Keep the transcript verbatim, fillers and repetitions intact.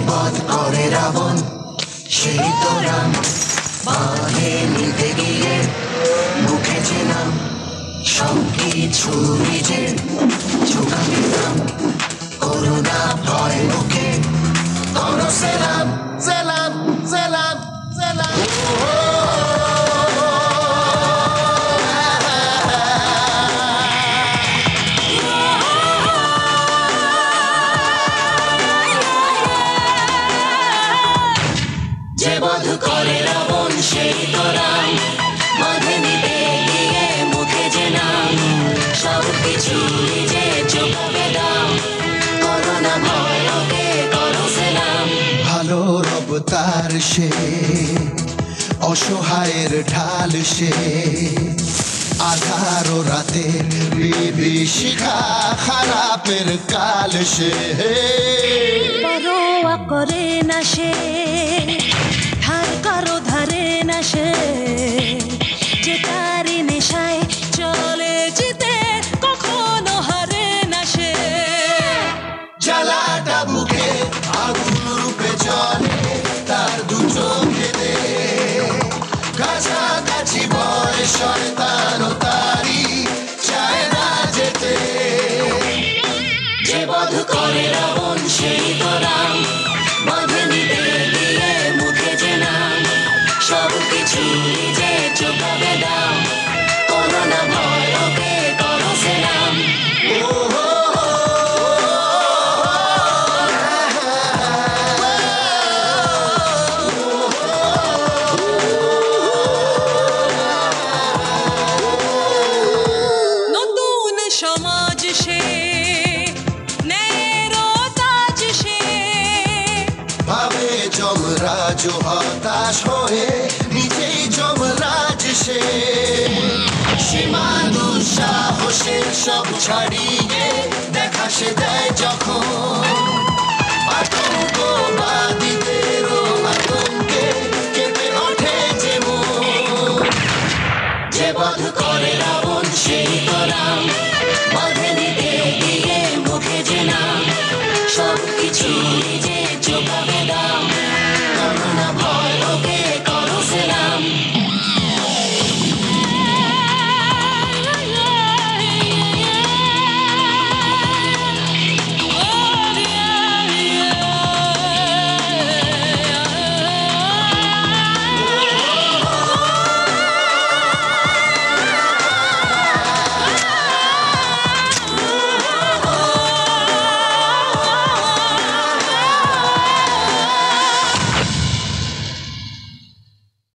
বধ করে রাবণ সেই তো রাম। বাঁধে নিতে গিয়ে মুখে যে নাম, সব কিছু নিজের চোখাতে নাম। করুণা ভয় মুখে করো সেলাম সেলাম সেলাম সেলাম। যে বধ করে রাবণ সেই তো রাম। বাঁধে নিতে গিয়ে মুখে যে নাম, সব কিছু নিজে চোখাবে দাম। করুণা ভয় ওকে করো সেলাম। ভালোর অবতার সে, অসহায়ের ঢাল সে, আধার ও রাতের বিভীষিকা, খারাপের কাল সে। পরোয়া করে না সে, ধার কারো ধারে না সে, যে তারি নেশায় চলে যেতে কখনো হারে না সে। জ্বালাটা বুকে আগুন রূপে জ্বলে তার দু চোখেতে, কাছাকাছি ভয় শয়তান ও তারি চায় না যেতে। যে বধ করে রাবণ সেই তো রাম। বাঁধে নিতে গিয়ে মুখে যে নাম, সব কিছু নিজে চোখাবে দাম। করুণা ভয় ওকে করো সেলাম। নতুন সমাজ সে, ন্যায়েরও তাজ সে, ভাবে যমরাজ হতাশ হয়ে নিজেই যমরাজ সে। সীমা দুঃসাহসের সব ছাড়িয়ে দেখা সে দেয় যখন,